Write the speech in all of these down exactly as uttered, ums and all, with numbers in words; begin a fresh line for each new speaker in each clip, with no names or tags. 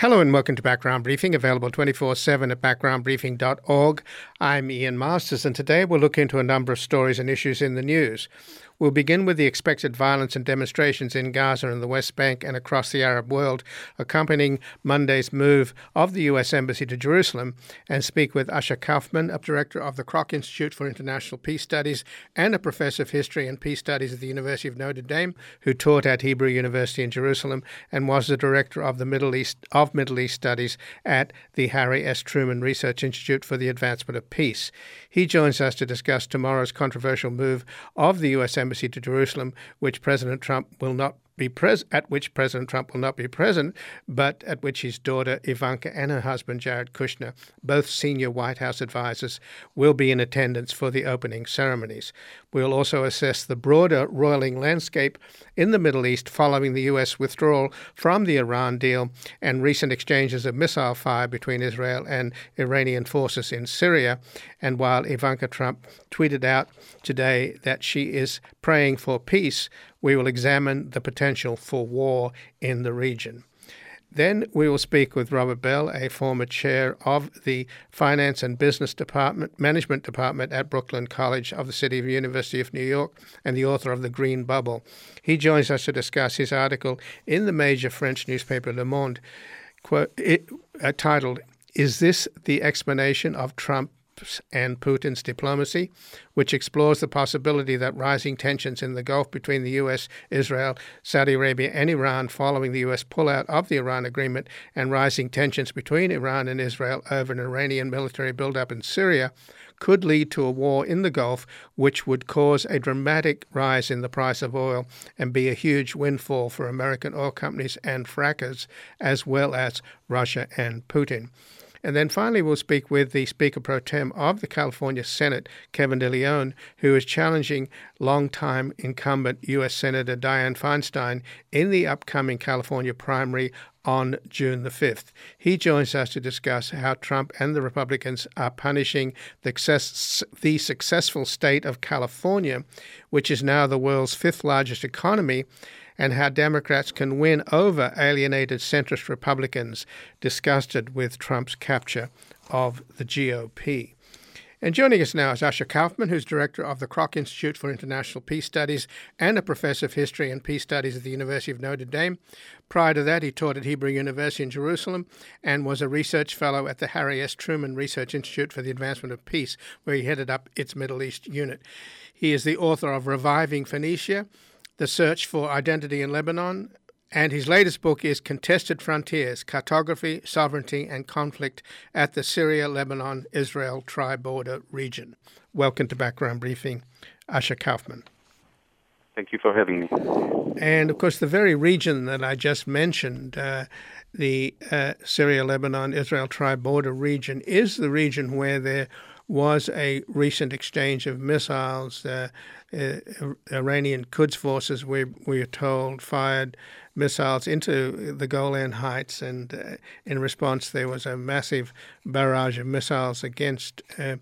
Hello and welcome to Background Briefing, available twenty-four seven at background briefing dot org. I'm Ian Masters, and today we'll look into a number of stories and issues in the news. We'll begin with the expected violence and demonstrations in Gaza and the West Bank and across the Arab world, accompanying Monday's move of the U S Embassy to Jerusalem, and speak with Asher Kaufman, a director of the Kroc Institute for International Peace Studies and a professor of history and peace studies at the University of Notre Dame, who taught at Hebrew University in Jerusalem and was the director of the Middle East of Middle East Studies at the Harry S. Truman Research Institute for the Advancement of Peace. He joins us to discuss tomorrow's controversial move of the U S Embassy to Jerusalem, which President Trump will not be pres- at which President Trump will not be present, but at which his daughter Ivanka and her husband Jared Kushner, both senior White House advisors, will be in attendance for the opening ceremonies. We'll also assess the broader roiling landscape in the Middle East following the U S withdrawal from the Iran deal and recent exchanges of missile fire between Israel and Iranian forces in Syria. And while Ivanka Trump tweeted out today that she is praying for peace, we will examine the potential for war in the region. Then we will speak with Robert Bell, a former chair of the Finance and Business Department, Management Department at Brooklyn College of the City of University of New York and the author of The Green Bubble. He joins us to discuss his article in the major French newspaper Le Monde, quote, it, uh, titled, "Is This the Explanation of Trump and Putin's Diplomacy?" which explores the possibility that rising tensions in the Gulf between the U S, Israel, Saudi Arabia, and Iran following the U S pullout of the Iran agreement and rising tensions between Iran and Israel over an Iranian military buildup in Syria could lead to a war in the Gulf, which would cause a dramatic rise in the price of oil and be a huge windfall for American oil companies and frackers, as well as Russia and Putin. And then finally, we'll speak with the Speaker Pro Tem of the California Senate, Kevin De Leon, who is challenging longtime incumbent U S Senator Dianne Feinstein in the upcoming California primary on June the fifth. He joins us to discuss how Trump and the Republicans are punishing the, success, the successful state of California, which is now the world's fifth largest economy, and how Democrats can win over alienated centrist Republicans disgusted with Trump's capture of the G O P. And joining us now is Asher Kaufman, who's director of the Kroc Institute for International Peace Studies and a professor of history and peace studies at the University of Notre Dame. Prior to that, he taught at Hebrew University in Jerusalem and was a research fellow at the Harry S. Truman Research Institute for the Advancement of Peace, where he headed up its Middle East unit. He is the author of Reviving Phoenicia, The Search for Identity in Lebanon, and his latest book is Contested Frontiers, Cartography, Sovereignty, and Conflict at the Syria-Lebanon-Israel Tri-Border Region. Welcome to Background Briefing, Asher Kaufman.
Thank you for having me.
And, of course, the very region that I just mentioned, uh, the uh, Syria-Lebanon-Israel Tri-Border Region, is the region where there was a recent exchange of missiles. Uh, uh, Iranian Quds forces, we, we are told, fired missiles into the Golan Heights, and uh, in response there was a massive barrage of missiles against uh,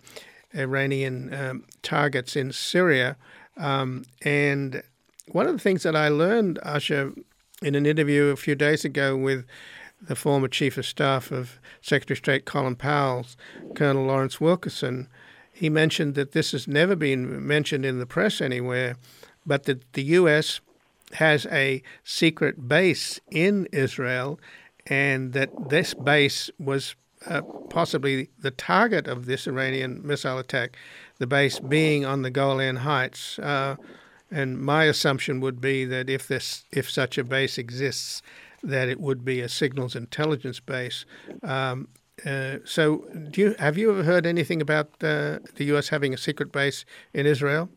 Iranian um, targets in Syria. Um, and one of the things that I learned, Asher, in an interview a few days ago with the former Chief of Staff of Secretary of State Colin Powell, Colonel Lawrence Wilkerson, he mentioned that this has never been mentioned in the press anywhere, but that the U S has a secret base in Israel, and that this base was uh, possibly the target of this Iranian missile attack, the base being on the Golan Heights. Uh, and my assumption would be that if this, if such a base exists, that it would be a signals intelligence base. Um, uh, so do you, have you ever heard anything about uh, the U S having a secret base in Israel?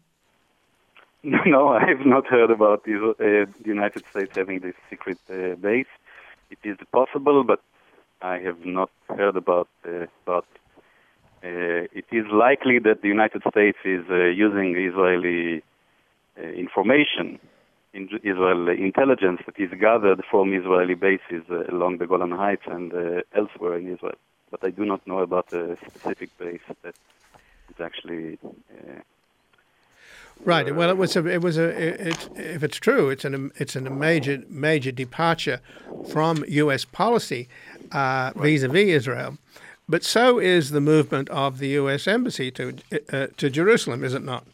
No, I have not heard about the, uh, the United States having this secret uh, base. It is possible, but I have not heard about uh, about. Uh, it is likely that the United States is uh, using Israeli uh, information, in Israel intelligence that is gathered from Israeli bases uh, along the Golan Heights and uh, elsewhere in Israel. But I do not know about a specific base that is actually. Uh,
Right. Well, it was a. It was a. It, if it's true, it's an. It's an, a major, major departure from U S policy. uh, vis-a-vis Israel. But so is the movement of the U S Embassy to uh, to Jerusalem, is it not?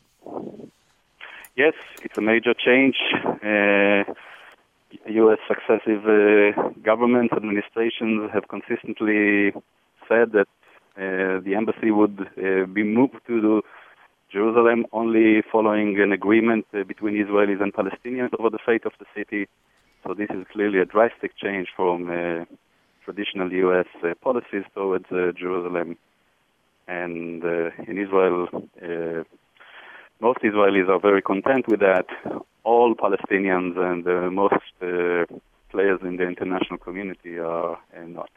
Yes, it's a major change. Uh, U S successive uh, governments, administrations have consistently said that uh, the embassy would uh, be moved to Jerusalem only following an agreement uh, between Israelis and Palestinians over the fate of the city. So this is clearly a drastic change from uh, traditional U S uh, policies towards uh, Jerusalem. And uh, in Israel, uh, most Israelis are very content with that. All Palestinians and uh, most uh, players in the international community are uh, not.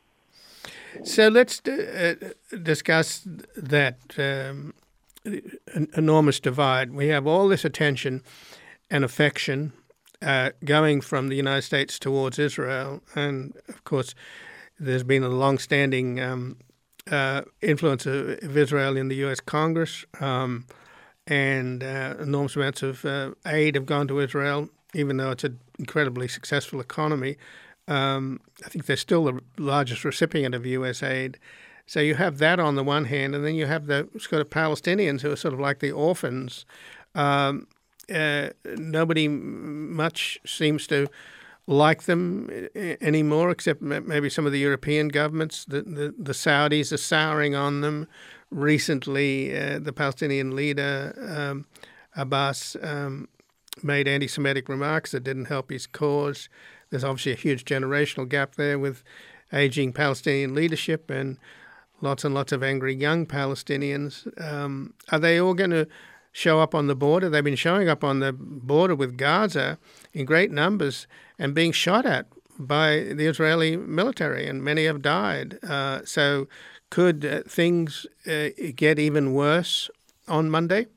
So let's uh, discuss that um, enormous divide. We have all this attention and affection uh, going from the United States towards Israel. And, of course, there's been a long-standing um, uh, influence of, of Israel in the U S Congress. Um, and uh, enormous amounts of uh, aid have gone to Israel, even though it's an incredibly successful economy. Um, I think they're still the largest recipient of U S aid. So you have that on the one hand, and then you have the sort of Palestinians who are sort of like the orphans. Um, uh, nobody much seems to like them anymore, except maybe some of the European governments. The, the, the Saudis are souring on them. Recently, uh, the Palestinian leader, um, Abbas, um, made anti-Semitic remarks that didn't help his cause. There's obviously a huge generational gap there with aging Palestinian leadership and lots and lots of angry young Palestinians. Um, are they all going to show up on the border? They've been showing up on the border with Gaza in great numbers and being shot at by the Israeli military, and many have died. Uh, so could uh, things uh, get even worse on Monday?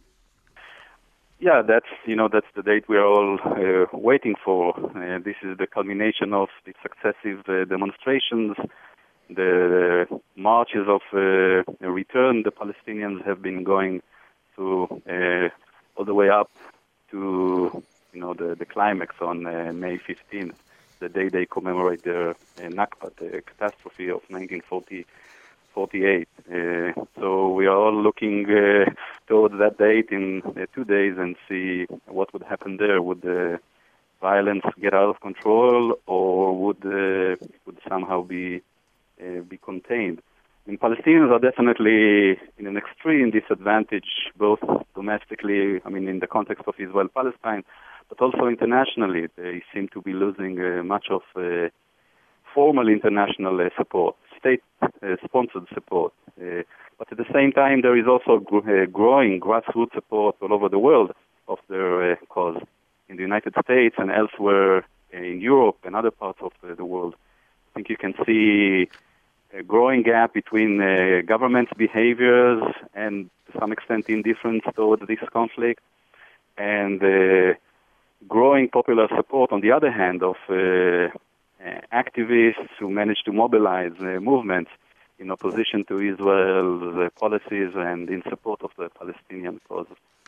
Yeah, that's you know that's the date we are all uh, waiting for. Uh, this is the culmination of the successive uh, demonstrations, the marches of uh, return the Palestinians have been going to uh, all the way up to you know the, the climax on uh, May fifteenth, the day they commemorate the uh, Nakba, the catastrophe of nineteen forty-eight. Uh, so we are all looking uh, towards that date in uh, two days and see what would happen there. Would the violence get out of control, or would uh, it would somehow be uh, be contained? I mean, Palestinians are definitely in an extreme disadvantage, both domestically, I mean, in the context of Israel-Palestine, but also internationally. They seem to be losing uh, much of uh, formal international uh, support, state-sponsored uh, support. Uh, but at the same time, there is also gr- uh, growing grassroots support all over the world of their uh, cause. In the United States and elsewhere uh, in Europe and other parts of uh, the world, I think you can see a growing gap between uh, government behaviors and, to some extent, indifference towards this conflict, and uh, growing popular support, on the other hand, of uh, uh, activists who manage to mobilize uh, movements in opposition to Israel's uh, policies and in support of the Palestinian cause.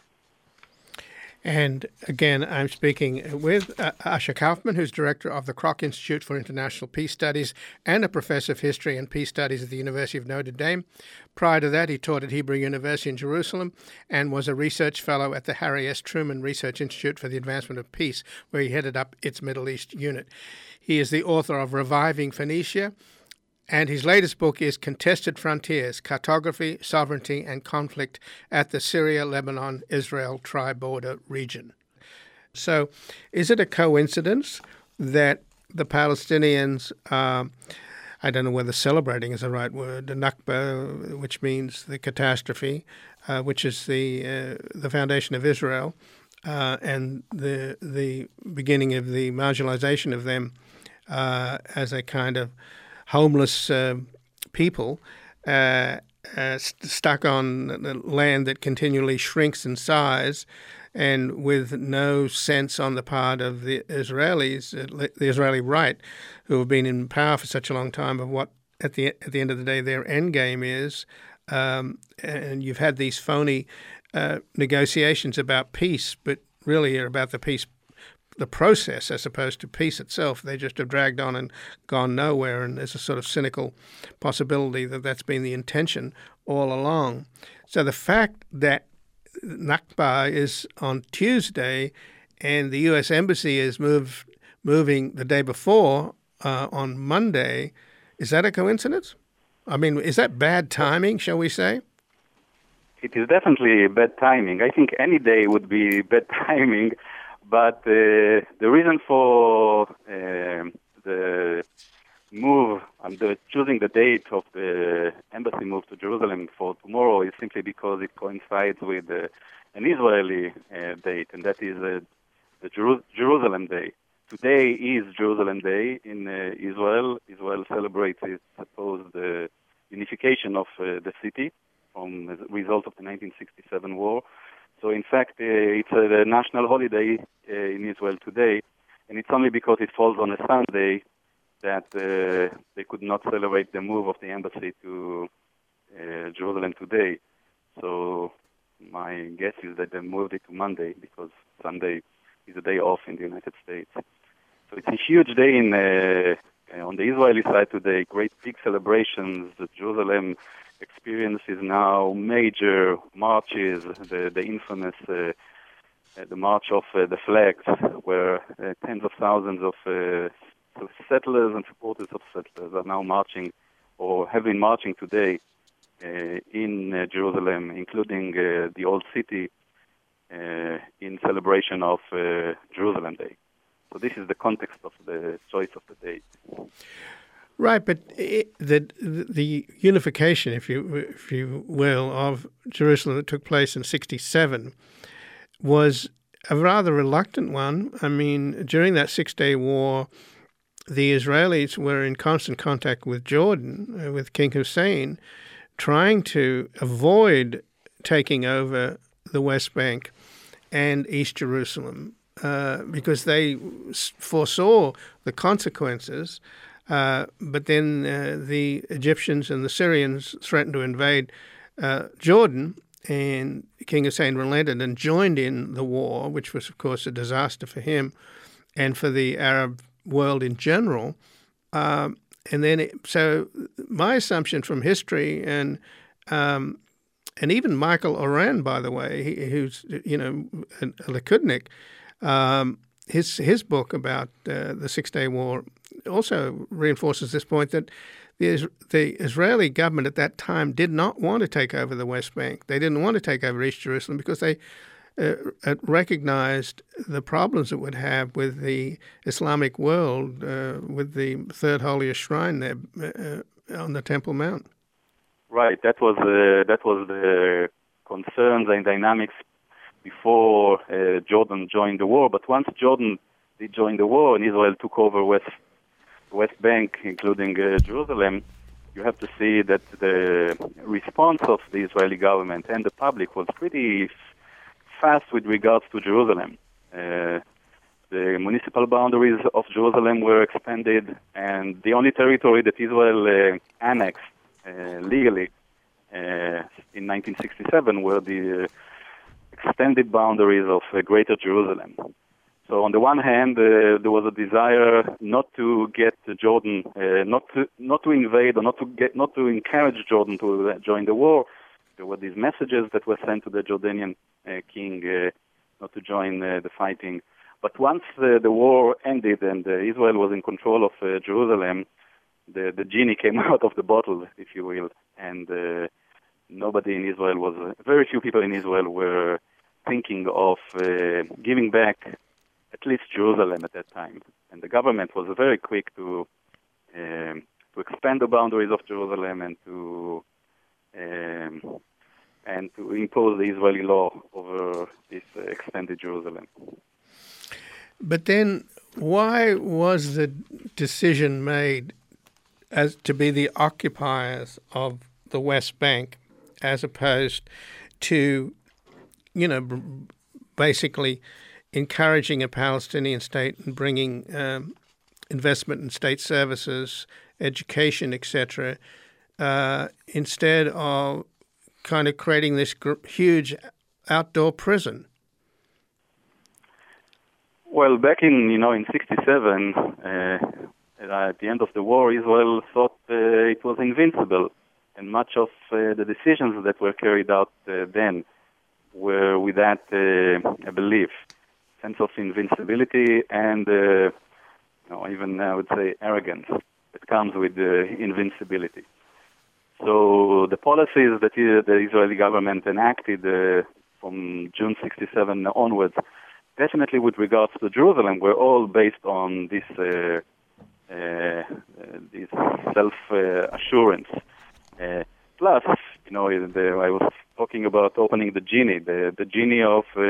And again, I'm speaking with uh, Asher Kaufman, who's director of the Kroc Institute for International Peace Studies and a professor of history and peace studies at the University of Notre Dame. Prior to that, he taught at Hebrew University in Jerusalem and was a research fellow at the Harry S. Truman Research Institute for the Advancement of Peace, where he headed up its Middle East unit. He is the author of Reviving Phoenicia, and his latest book is Contested Frontiers, Cartography, Sovereignty, and Conflict at the Syria-Lebanon-Israel Tri-Border Region. So is it a coincidence that the Palestinians, uh, I don't know whether celebrating is the right word, the Nakba, which means the catastrophe, uh, which is the uh, the foundation of Israel, uh, and the the beginning of the marginalization of them uh, as a kind of homeless uh, people uh, uh, st- stuck on the land that continually shrinks in size, and with no sense on the part of the Israelis, uh, the Israeli right, who have been in power for such a long time, of what at the at the end of the day their end game is. Um, and you've had these phony uh, negotiations about peace, but really are about the peace the process as opposed to peace itself. They just have dragged on and gone nowhere, and there's a sort of cynical possibility that that's been the intention all along. So the fact that Nakba is on Tuesday and the U S Embassy is moved, moving the day before uh, on Monday, is that a coincidence? I mean, is that bad timing, shall we say?
It is definitely bad timing. I think any day would be bad timing, but uh, the reason for uh, the move, and the choosing the date of the embassy move to Jerusalem for tomorrow is simply because it coincides with uh, an Israeli uh, date, and that is uh, the Jeru- Jerusalem Day. Today is Jerusalem Day in uh, Israel. Israel celebrates its supposed uh, unification of uh, the city from the result of the nineteen sixty-seven war. So in fact, uh, it's a national holiday uh, in Israel today, and it's only because it falls on a Sunday that uh, they could not celebrate the move of the embassy to uh, Jerusalem today. So my guess is that they moved it to Monday because Sunday is a day off in the United States. So it's a huge day in uh, on the Israeli side today, great big celebrations. The Jerusalem experiences now major marches, the, the infamous uh, the March of uh, the Flags, where uh, tens of thousands of uh, settlers and supporters of settlers are now marching, or have been marching today uh, in uh, Jerusalem, including uh, the Old City, uh, in celebration of uh, Jerusalem Day. So this is the context of the choice of the date.
Right, but it, the the unification, if you if you will, of Jerusalem that took place in sixty-seven was a rather reluctant one. I mean, during that Six-Day War, the Israelis were in constant contact with Jordan, uh, with King Hussein, trying to avoid taking over the West Bank and East Jerusalem uh, because they foresaw the consequences. Uh, but then uh, the Egyptians and the Syrians threatened to invade uh, Jordan, and King Hussein relented and joined in the war, which was, of course, a disaster for him and for the Arab world in general. Um, and then, it, so my assumption from history and um, and even Michael Oren, by the way, he, who's you know a, a Likudnik, um, his his book about uh, the Six Day War also reinforces this point that the the Israeli government at that time did not want to take over the West Bank. They didn't want to take over East Jerusalem because they uh, recognized the problems it would have with the Islamic world, uh, with the third holiest shrine there uh, on the Temple Mount.
Right. That was uh, that was the concerns and dynamics before uh, Jordan joined the war. But once Jordan did join the war and Israel took over West West Bank, including uh, Jerusalem, you have to see that the response of the Israeli government and the public was pretty f- fast with regards to Jerusalem. Uh, the municipal boundaries of Jerusalem were expanded, and the only territory that Israel uh, annexed uh, legally uh, in nineteen sixty-seven were the uh, extended boundaries of uh, Greater Jerusalem. So on the one hand, uh, there was a desire not to get Jordan, uh, not to not to invade or not to get, not to encourage Jordan to uh, join the war. There were these messages that were sent to the Jordanian uh, king uh, not to join uh, the fighting. But once uh, the war ended and uh, Israel was in control of uh, Jerusalem, the the genie came out of the bottle, if you will, and uh, nobody in Israel was, uh, very few people in Israel were thinking of uh, giving back at least Jerusalem at that time. And the government was very quick to um, to expand the boundaries of Jerusalem and to um, and to impose the Israeli law over this uh, extended Jerusalem.
But then, why was the decision made as to be the occupiers of the West Bank, as opposed to, you know, basically encouraging a Palestinian state and bringing um, investment in state services, education, et cetera, uh, instead of kind of creating this gr- huge outdoor prison?
Well, back in you know in sixty-seven, uh, at the end of the war, Israel thought uh, it was invincible, and much of uh, the decisions that were carried out uh, then were with that uh, a belief, sense of invincibility, and uh, you know, even I would say arrogance that comes with uh, invincibility. So the policies that the Israeli government enacted uh, from June sixty-seven onwards, definitely with regards to Jerusalem, were all based on this uh, uh, uh, this self-assurance. Uh, plus, you know, the, I was talking about opening the genie, the, the genie of uh,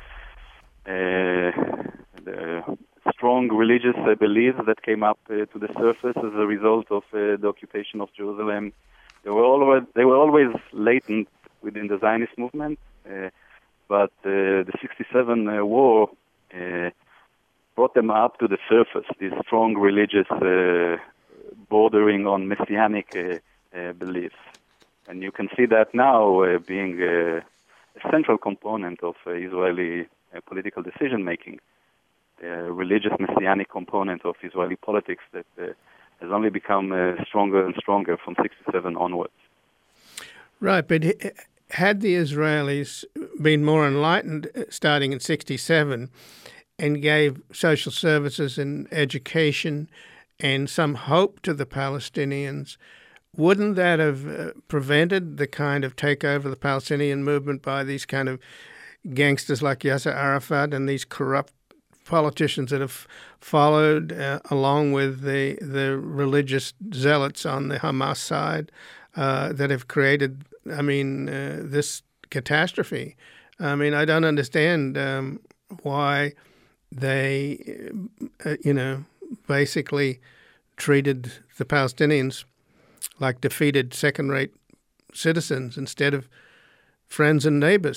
uh, the strong religious uh, beliefs that came up uh, to the surface as a result of uh, the occupation of Jerusalem. They were always they were always latent within the Zionist movement, uh, but uh, the sixty-seven uh, war uh, brought them up to the surface. These strong religious, uh, bordering on messianic uh, uh, beliefs, and you can see that now uh, being uh, a central component of uh, Israeli uh, political decision making. The religious messianic component of Israeli politics that uh, has only become uh, stronger and stronger from sixty-seven onwards.
Right, but had the Israelis been more enlightened starting in sixty-seven and gave social services and education and some hope to the Palestinians, wouldn't that have uh, prevented the kind of takeover of the Palestinian movement by these kind of gangsters like Yasser Arafat and these corrupt politicians that have followed uh, along with the the religious zealots on the Hamas side uh, that have created, I mean, uh, this catastrophe? I mean, I don't understand um, why they, uh, you know, basically treated the Palestinians like defeated second-rate citizens instead of friends and neighbors.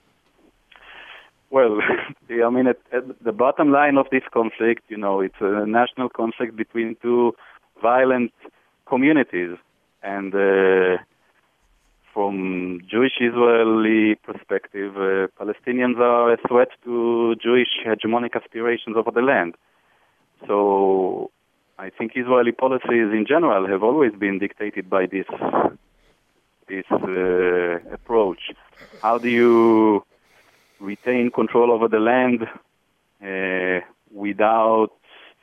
Well, I mean, at, at the bottom line of this conflict, you know, it's a national conflict between two violent communities. And uh, from Jewish-Israeli perspective, uh, Palestinians are a threat to Jewish hegemonic aspirations over the land. So I think Israeli policies in general have always been dictated by this, this uh, approach. How do you retain control over the land uh, without,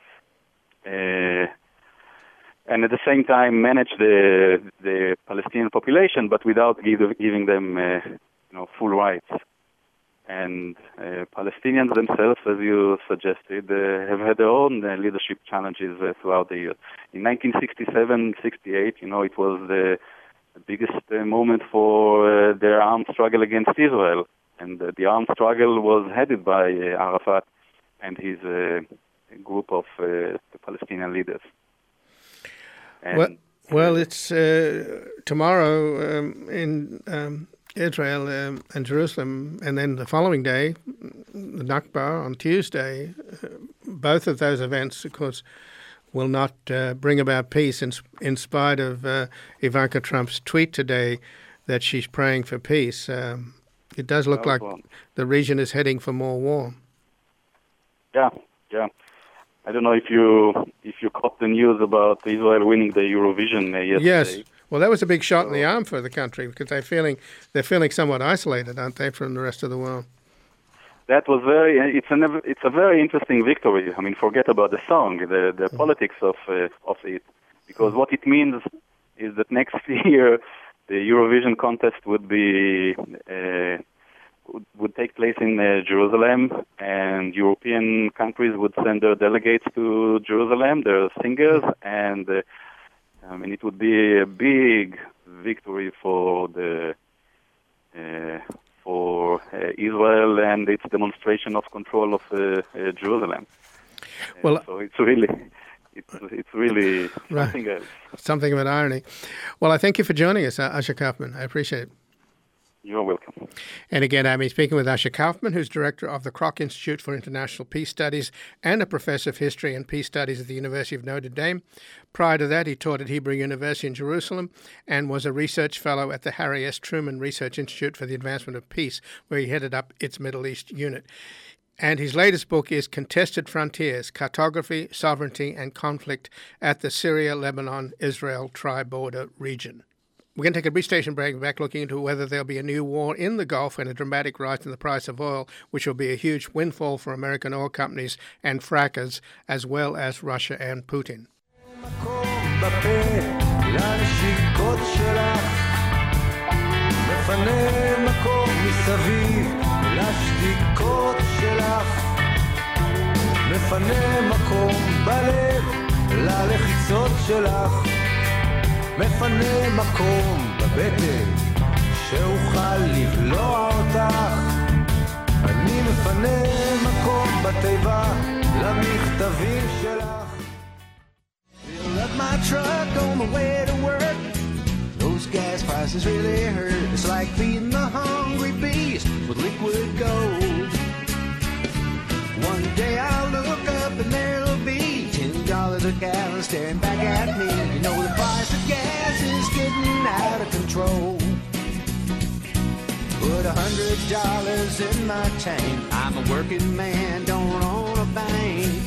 uh, and at the same time manage the the Palestinian population, but without give, giving them, uh, you know, full rights. And uh, Palestinians themselves, as you suggested, uh, have had their own uh, leadership challenges uh, throughout the years. In nineteen sixty-seven, sixty-eight, you know, it was the, the biggest uh, moment for uh, their armed struggle against Israel. And uh, the armed struggle was headed by uh, Arafat and his uh, group of uh, the Palestinian leaders. And
well, well, it's uh, tomorrow um, in um, Israel um, and Jerusalem, and then the following day, the Nakba on Tuesday. Uh, both of those events, of course, will not uh, bring about peace in, in spite of uh, Ivanka Trump's tweet today that she's praying for peace. Um, It does look like the region is heading for more war.
Yeah, yeah. I don't know if you if you caught the news about Israel winning the Eurovision uh, yesterday.
Yes. Well, that was a big shot so, in the arm for the country because they're feeling they're feeling somewhat isolated, aren't they, from the rest of the world?
That was very. It's a it's a very interesting victory. I mean, forget about the song, the the mm. politics of uh, of it, because what it means is that next year the Eurovision contest would be uh, would take place in uh, Jerusalem, and European countries would send their delegates to Jerusalem, their singers, and uh, I mean it would be a big victory for the uh, for uh, Israel and its demonstration of control of uh, uh, Jerusalem.
Well,
uh, so it's really. It's, it's really something
right.
else.
Something of an irony. Well, I thank you for joining us, Asher Kaufman. I appreciate it.
You're welcome.
And again, I'm speaking with Asher Kaufman, who's director of the Kroc Institute for International Peace Studies and a professor of history and peace studies at the University of Notre Dame. Prior to that, he taught at Hebrew University in Jerusalem and was a research fellow at the Harry S. Truman Research Institute for the Advancement of Peace, where he headed up its Middle East unit. And his latest book is Contested Frontiers, Cartography, Sovereignty and Conflict at the Syria-Lebanon-Israel Tri-Border Region. We're going to take a brief station break and back looking into whether there'll be a new war in the Gulf and a dramatic rise in the price of oil, which will be a huge windfall for American oil companies and frackers, as well as Russia and Putin.
מפנה מקום בלב ללחיצות שלך, מפנה מקום בבטן שאוכל לבלוע אותך, אני מפנה מקום בתיבה למכתבים שלך. Fill up my truck on the way to work, those gas prices really hurt, it's like feeding the hungry beast with liquid gold. One day I'll look up and there'll be ten dollars a gallon staring back at me. You know the price of gas is getting out of control. Put a hundred dollars in my tank, I'm a working man, don't own a bank.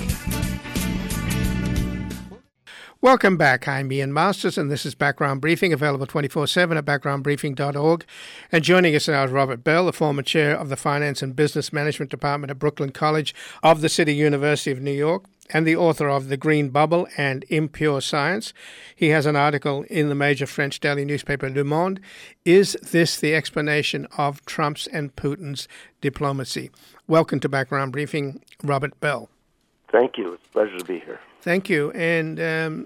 Welcome back. I'm Ian Masters, and this is Background Briefing, available twenty-four seven at background briefing dot org. And joining us now is Robert Bell, the former chair of the Finance and Business Management Department at Brooklyn College of the City University of New York, and the author of The Green Bubble and Impure Science. He has an article in the major French daily newspaper Le Monde. Is this the explanation of Trump's and Putin's diplomacy? Welcome to Background Briefing, Robert Bell.
Thank you. It's a pleasure to be here.
Thank you. And um,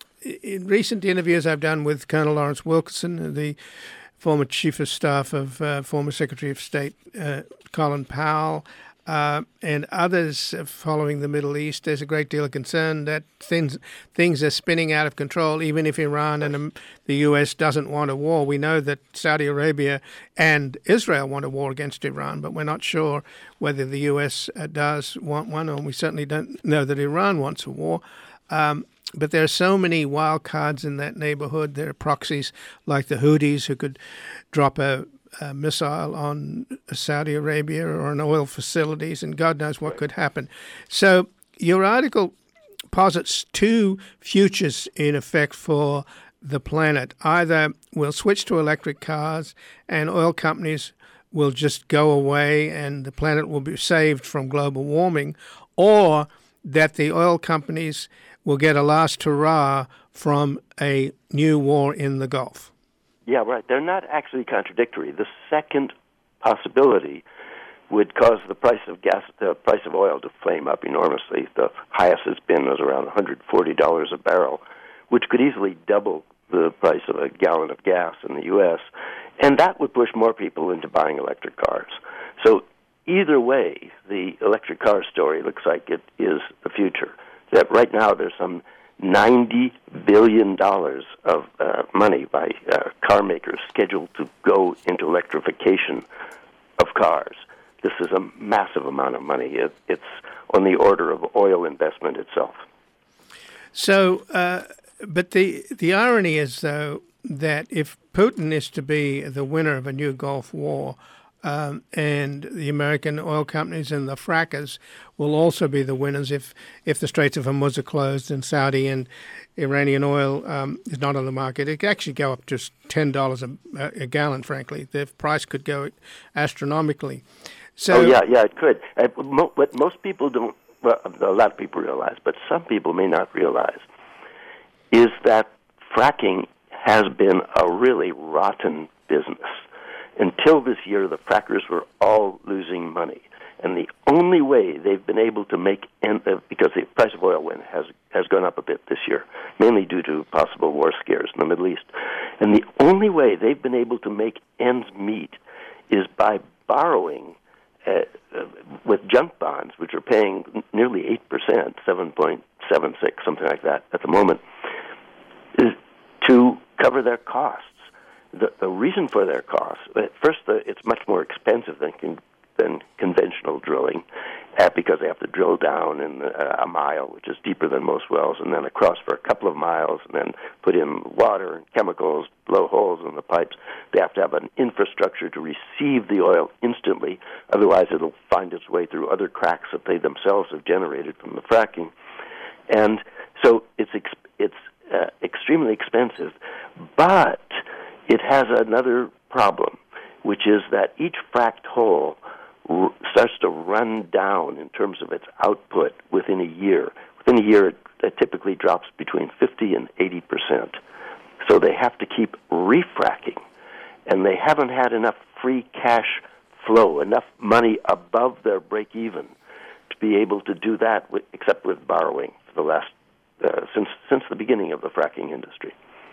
in recent interviews I've done with Colonel Lawrence Wilkerson, the former Chief of Staff of uh, former Secretary of State uh, Colin Powell, uh, and others following the Middle East, there's a great deal of concern that things things are spinning out of control, even if Iran and um, the U S doesn't want a war. We know that Saudi Arabia and Israel want a war against Iran, but we're not sure whether the U S uh, does want one, and we certainly don't know that Iran wants a war. Um, but there are so many wild cards in that neighborhood. There are proxies like the Houthis who could drop a A missile on Saudi Arabia or on oil facilities, and God knows what could happen. So your article posits two futures in effect for the planet. Either we'll switch to electric cars and oil companies will just go away and the planet will be saved from global warming, or that the oil companies will get a last hurrah from a new war in the Gulf.
Yeah, right. They're not actually contradictory. The second possibility would cause the price of gas, the price of oil, to flame up enormously. The highest it's been was around one hundred forty dollars a barrel, which could easily double the price of a gallon of gas in the U S, and that would push more people into buying electric cars. So either way, the electric car story looks like it is the future. That right now there's some ninety billion dollars of uh, money by uh, car makers scheduled to go into electrification of cars. This is a massive amount of money. It, it's on the order of oil investment itself.
So, uh, but the the irony is, though, that if Putin is to be the winner of a new Gulf War, Um, and the American oil companies and the frackers will also be the winners if, if the Straits of Hormuz are closed and Saudi and Iranian oil um, is not on the market. It could actually go up to ten dollars a, a gallon, frankly. The price could go astronomically. So,
oh, yeah, yeah, it could. Uh, mo- what most people don't, well, a lot of people realize, but some people may not realize, is that fracking has been a really rotten business. Until this year, the frackers were all losing money. And the only way they've been able to make, end, uh, because the price of oil went, has, has gone up a bit this year, mainly due to possible war scares in the Middle East. And the only way they've been able to make ends meet is by borrowing uh, uh, with junk bonds, which are paying nearly eight percent, seven point seven six, something like that at the moment, is to cover their costs. The, the reason for their costs, first, the, it's much more expensive than con, than conventional drilling, uh, because they have to drill down in uh, a mile, which is deeper than most wells, and then across for a couple of miles, and then put in water and chemicals, blow holes in the pipes. They have to have an infrastructure to receive the oil instantly, otherwise it'll find its way through other cracks that they themselves have generated from the fracking. And so it's ex- it's uh, extremely expensive, but it has another problem, which is that each fracked hole r- starts to run down in terms of its output within a year. Within a year, it, it typically drops between fifty and eighty percent. So they have to keep refracking, and they haven't had enough free cash flow, enough money above their break-even to be able to do that, with, except with borrowing for the last uh, since since the beginning of the fracking industry.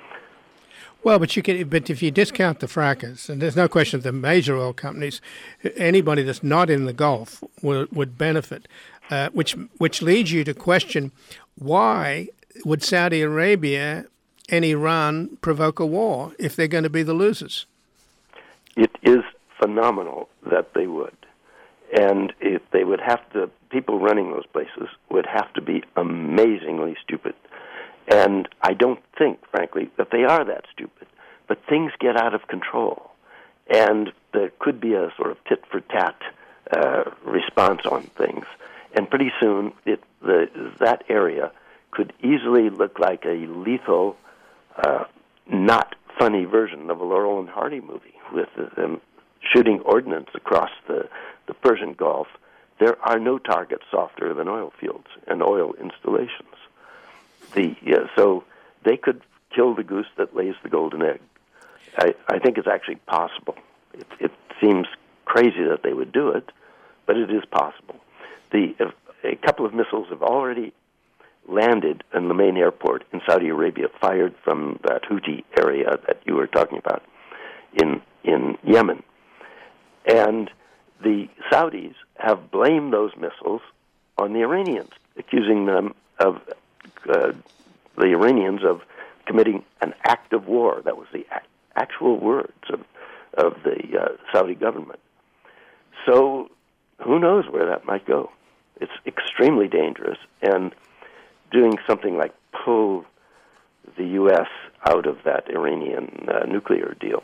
Well, but you can. But if you discount the frackers, and there's no question that the major oil companies, anybody that's not in the Gulf would, would benefit, uh, which which leads you to question why would Saudi Arabia and Iran provoke a war if they're going to be the losers?
It is phenomenal that they would, and if they would have to, people running those places would have to be amazingly stupid. And I don't think, frankly, that they are that stupid. But things get out of control. And there could be a sort of tit-for-tat uh, response on things. And pretty soon, it, the, that area could easily look like a lethal, uh, not funny version of a Laurel and Hardy movie with them shooting ordnance across the, the Persian Gulf. There are no targets softer than oil fields and oil installations. The, yeah, so they could kill the goose that lays the golden egg. I, I think it's actually possible. It, it seems crazy that they would do it, but it is possible. The, if, a couple of missiles have already landed in the main airport in Saudi Arabia, fired from that Houthi area that you were talking about in in Yemen. And the Saudis have blamed those missiles on the Iranians, accusing them of Uh, the Iranians of committing an act of war. That was the act, actual words of, of the uh, Saudi government. So who knows where that might go? It's extremely dangerous, and doing something like pull the U S out of that Iranian uh, nuclear deal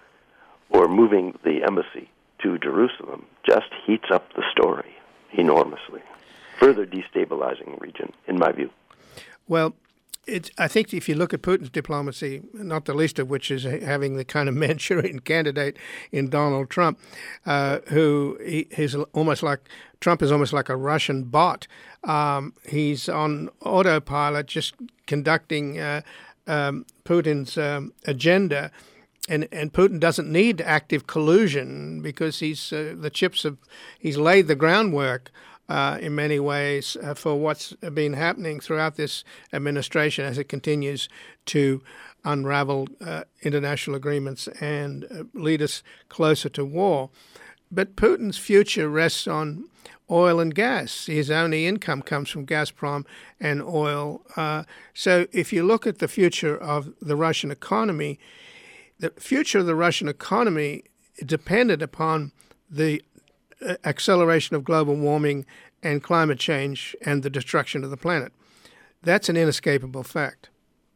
or moving the embassy to Jerusalem just heats up the story enormously, further destabilizing the region, in my view.
Well, it's, I think if you look at Putin's diplomacy, not the least of which is having the kind of Manchurian candidate in Donald Trump, uh, who he, he's almost like, Trump is almost like a Russian bot. Um, he's on autopilot, just conducting uh, um, Putin's um, agenda. And and Putin doesn't need active collusion because he's uh, the chips have, he's laid the groundwork Uh, in many ways uh, for what's been happening throughout this administration as it continues to unravel uh, international agreements and uh, lead us closer to war. But Putin's future rests on oil and gas. His only income comes from Gazprom and oil. Uh, so if you look at the future of the Russian economy, the future of the Russian economy depended upon the acceleration of global warming and climate change and the destruction of the planet. That's an inescapable fact.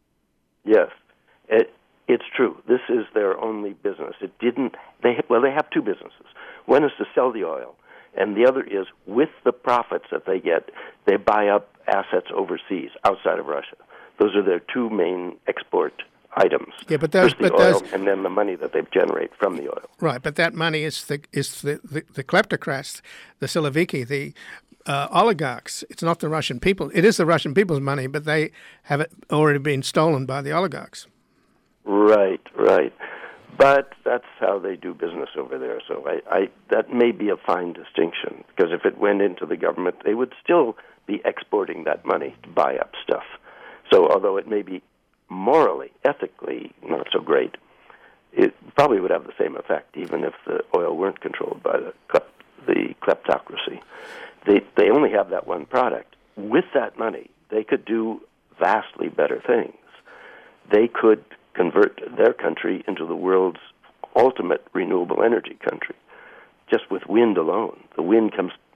Yes, it, it's true. This is their only business. It didn't. They well, they have two businesses. One is to sell the oil, and the other is with the profits that they get, they buy up assets overseas, outside of Russia. Those are their two main export items.
Yeah, but those,
First the
but
oil,
those,
and then the money that they generate from the oil.
Right, but that money is the is the the, the kleptocrats, the Siloviki, the uh, oligarchs. It's not the Russian people. It is the Russian people's money, but they have it already been stolen by the oligarchs.
Right, right. But that's how they do business over there. So I, I that may be a fine distinction, because if it went into the government, they would still be exporting that money to buy up stuff. So although it may be morally, ethically not so great, it probably would have the same effect, even if the oil weren't controlled by the the kleptocracy. They they only have that one product. With that money, they could do vastly better things. They could convert their country into the world's ultimate renewable energy country, just with wind alone. The wind comes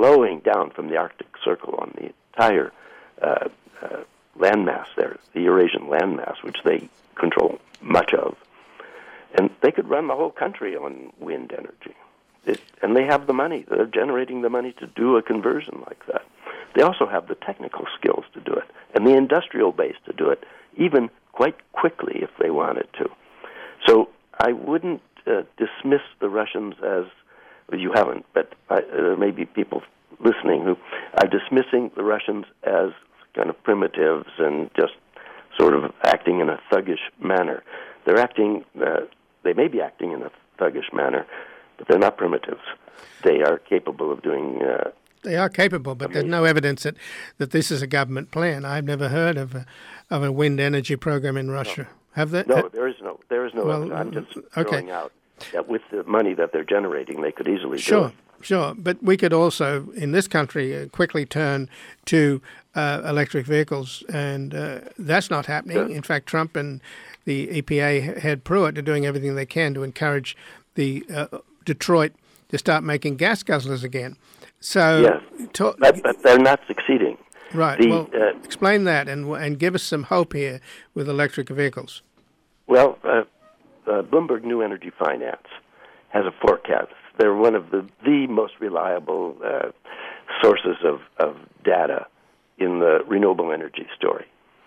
flowing down from the Arctic Circle on the entire uh, uh, landmass there, the Eurasian landmass, which they control much of. And they could run the whole country on wind energy. It, and they have the money. They're generating the money to do a conversion like that. They also have the technical skills to do it and the industrial base to do it, even quite quickly if they wanted to. So I wouldn't uh, dismiss the Russians as, well, you haven't, but I, there may be people listening who are dismissing the Russians as kind of primitives and just sort of acting in a thuggish manner. They're acting, uh, they may be acting in a thuggish manner, but they're not primitives. They are capable of doing... Uh,
they are capable, but there's no evidence that, that this is a government plan. I've never heard of a, of a wind energy program in Russia.
No.
Have they?
No, there is no, there is no
well,
evidence. I'm just
okay.
throwing out that with the money that they're generating, they could easily
sure,
do it.
Sure, but we could also, in this country, uh, quickly turn to uh, electric vehicles, and uh, that's not happening.
Sure.
In fact, Trump and the E P A head Pruitt are doing everything they can to encourage the uh, Detroit to start making gas guzzlers again. So,
yes,
to-
but, but they're not succeeding.
Right.
The,
well,
uh,
explain that and and give us some hope here with electric vehicles.
Well, uh, uh, Bloomberg New Energy Finance has a forecast. They're one of the, the most reliable uh, sources of, of data in the renewable energy story.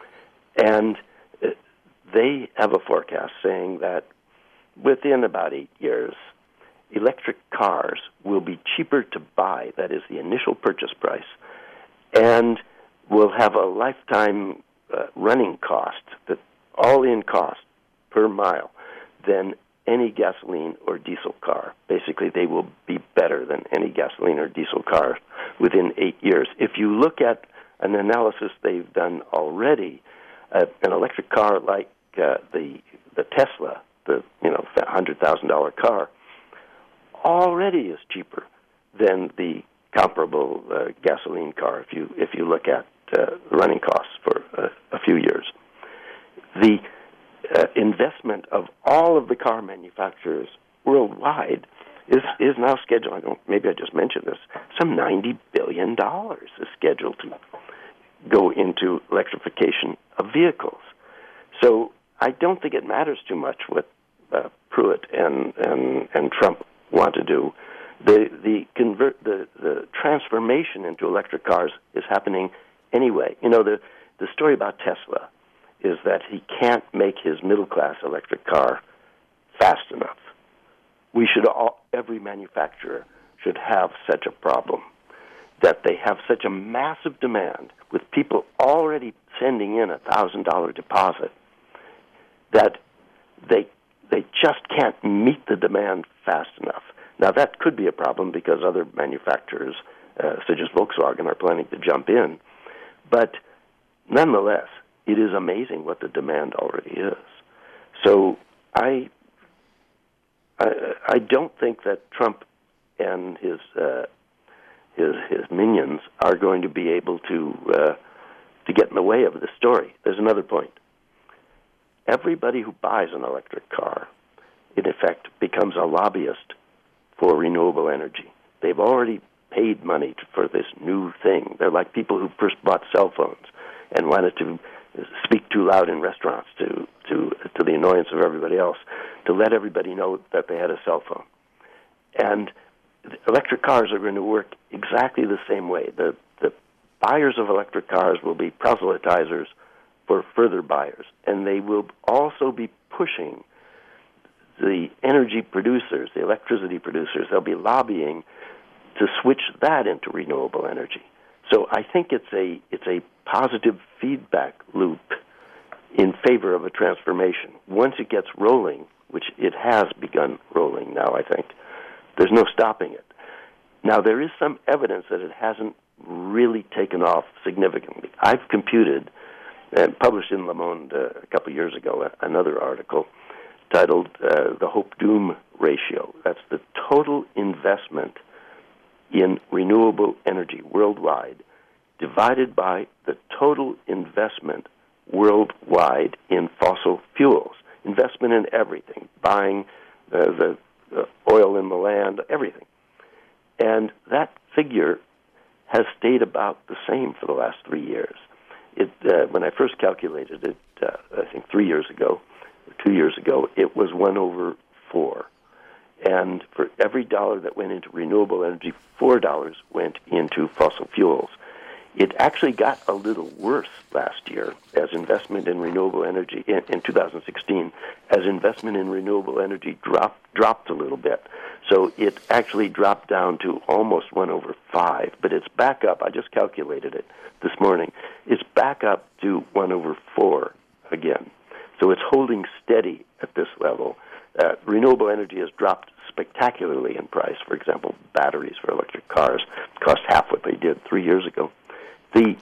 And uh, they have a forecast saying that within about eight years, electric cars will be cheaper to buy, that is the initial purchase price, and will have a lifetime uh, running cost, that all-in cost per mile, than any gasoline or diesel car. Basically, they will be better than any gasoline or diesel car within eight years. If you look at an analysis they've done already, uh, an electric car like uh, the the Tesla, the you know one hundred thousand dollars car, already is cheaper than the comparable uh, gasoline car if you if you look at uh, running costs for uh, a few years. The uh, investment of all of the car manufacturers worldwide is is now scheduled, I don't, maybe I just mentioned this, some ninety billion dollars is scheduled to go into electrification of vehicles. So I don't think it matters too much what uh, Pruitt and, and, and Trump want to do. The the convert the, the transformation into electric cars is happening anyway. You know, the the story about Tesla is that he can't make his middle class electric car fast enough. We should all every manufacturer should have such a problem, that they have such a massive demand with people already sending in a thousand dollar deposit that they they just can't meet the demand fast enough. Now, that could be a problem because other manufacturers, uh, such as Volkswagen, are planning to jump in. But nonetheless, it is amazing what the demand already is. So I I, I don't think that Trump and his uh, his his minions are going to be able to uh, to get in the way of this story. There's another point. Everybody who buys an electric car, in effect, becomes a lobbyist for renewable energy. They've already paid money to, for this new thing. They're like people who first bought cell phones and wanted to speak too loud in restaurants to, to, to the annoyance of everybody else, to let everybody know that they had a cell phone. And electric cars are going to work exactly the same way. The, the buyers of electric cars will be proselytizers for further buyers, and they will also be pushing the energy producers, the electricity producers. They'll be lobbying to switch that into renewable energy. So I think it's a it's a positive feedback loop in favor of a transformation. Once it gets rolling, which it has begun rolling now, I think, there's no stopping it. Now, there is some evidence that it hasn't really taken off significantly. I've computed, and published in Le Monde uh, a couple of years ago, another article titled uh, The Hope-Doom Ratio. That's the total investment in renewable energy worldwide divided by the total investment worldwide in fossil fuels. Investment in everything, buying uh, the uh, oil in the land, everything. And that figure has stayed about the same for the last three years. It, uh, when I first calculated it, uh, I think three years ago, or two years ago, it was one over four. And for every dollar that went into renewable energy, four dollars went into fossil fuels. It actually got a little worse last year as investment in renewable energy, in, in two thousand sixteen, as investment in renewable energy dropped dropped a little bit. So it actually dropped down to almost one over five, but it's back up. I just calculated it this morning. It's back up to one over four again. So it's holding steady at this level. Uh, renewable energy has dropped spectacularly in price. For example, batteries for electric cars cost half what they did three years ago. The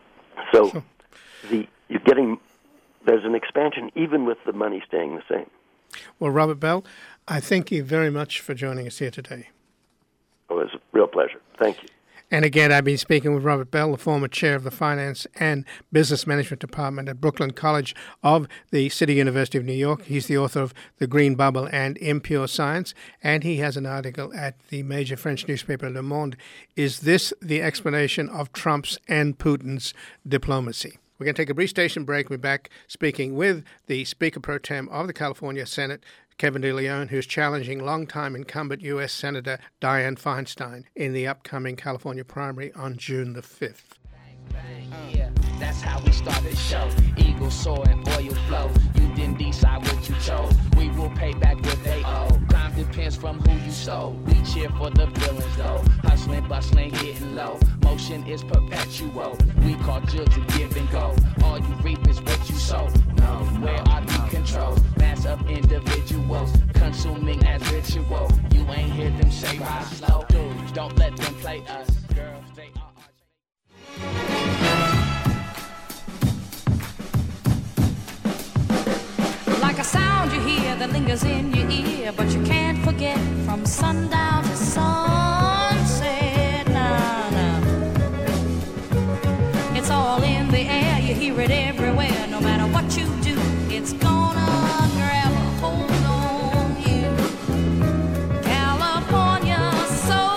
so the you're getting there's an expansion even with the money staying the same.
Well, Robert Bell, I thank you very much for joining us here today.
Oh, it was a real pleasure. Thank you.
And again, I've been speaking with Robert Bell, the former chair of the Finance and Business Management Department at Brooklyn College of the City University of New York. He's the author of The Green Bubble and Impure Science, and he has an article at the major French newspaper Le Monde. Is this the explanation of Trump's and Putin's diplomacy? We're going to take a brief station break. We're back speaking with the Speaker Pro Tem of the California Senate, Kevin De Leon, who's challenging longtime incumbent U S Senator Dianne Feinstein in the upcoming California primary on June the fifth.
Bang, bang, yeah, that's how we start the show. Eagle soar and oil flow. You didn't decide what you chose. We will pay back what they owe. Time depends from who you stole. We cheer for the villains though. Hustling, bustling, hitting low. Motion is perpetual. We call Jill to give and go. All you reap is what you sow. No, where are the controls? Mass of individuals consuming as ritual. You ain't hear them say ride slow. Dudes, don't let them play us. Girls, they are.
Like a sound you hear that lingers in your ear, but you can't forget from sundown to sunset. Nah, nah. It's all in the air, you hear it everywhere. No matter what you do, it's gonna grab a hold on you. California soul.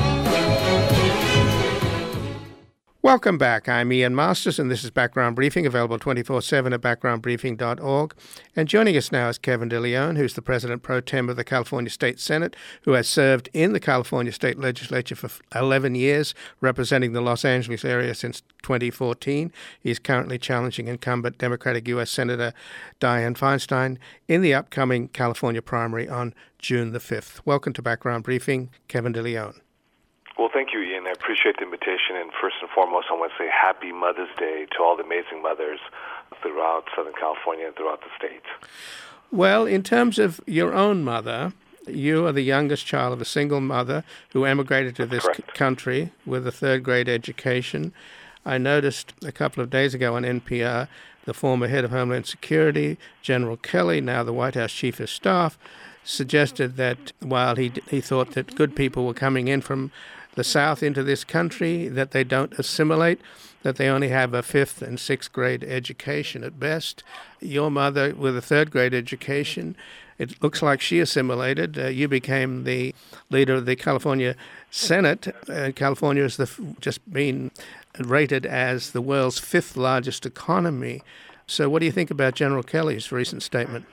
Welcome back. I'm Ian Masters, and this is Background Briefing, available twenty-four seven at background briefing dot org. And joining us now is Kevin De Leon, who's the President Pro Tem of the California State Senate, who has served in the California State Legislature for eleven years, representing the Los Angeles area since twenty fourteen. He's currently challenging incumbent Democratic U S Senator Dianne Feinstein in the upcoming California primary on June the fifth. Welcome to Background Briefing, Kevin De Leon.
Well, thank you, Ian. I appreciate the invitation, and first and foremost, I want to say Happy Mother's Day to all the amazing mothers throughout Southern California and throughout the state.
Well, in terms of your own mother, you are the youngest child of a single mother who emigrated to this c- country with a third-grade education. I noticed a couple of days ago on N P R, the former head of Homeland Security, General Kelly, now the White House Chief of Staff, suggested that while he he thought that good people were coming in from the South into this country, that they don't assimilate, that they only have a fifth and sixth grade education at best. Your mother, with a third grade education, it looks like she assimilated. Uh, you became the leader of the California Senate. Uh, California has the, just been rated as the world's fifth largest economy. So what do you think about General Kelly's recent statement?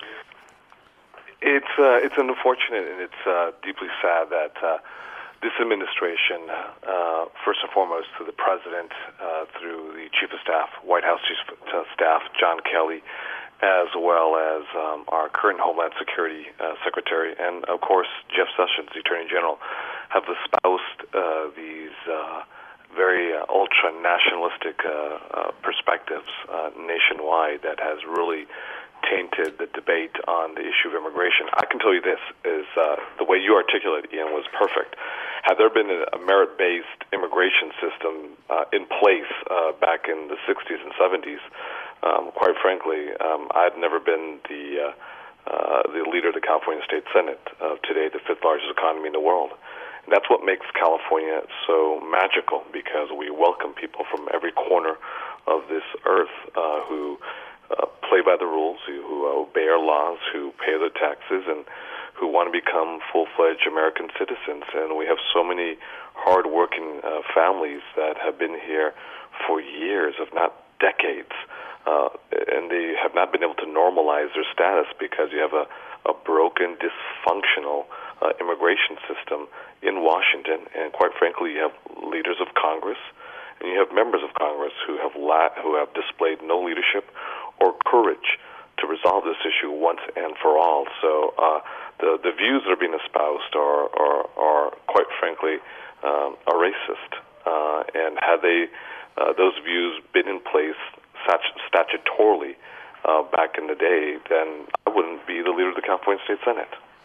It's uh, it's unfortunate, and it's uh, deeply sad that uh, this administration, uh, first and foremost through the President, uh, through the Chief of Staff, White House Chief of Staff, John Kelly, as well as um, our current Homeland Security uh, Secretary, and of course Jeff Sessions, the Attorney General, have espoused uh, these uh, very uh, ultra-nationalistic uh, uh, perspectives uh, nationwide that has really tainted the debate on the issue of immigration. I can tell you this, is uh, the way you articulated, Ian, was perfect. Had there been a, a merit-based immigration system uh, in place uh, back in the sixties and seventies, um, quite frankly, um, I'd never been the, uh, uh, the leader of the California State Senate, uh, today the fifth largest economy in the world. And that's what makes California so magical, because we welcome people from every corner of this earth uh, who Uh, play by the rules, who, who obey our laws, who pay their taxes, and who want to become full-fledged American citizens. And we have so many hard-working uh, families that have been here for years, if not decades, uh, and they have not been able to normalize their status because you have a, a broken, dysfunctional uh, immigration system in Washington. And quite frankly, you have leaders of Congress and you have members of Congress who have la- who have displayed no leadership or courage to resolve this issue once and for all. So uh, the the views that are being espoused are are, are quite frankly um, are racist. Uh, and had they uh, those views been in place stat- statutorily uh, back in the day, then I wouldn't be the leader of the California State Senate.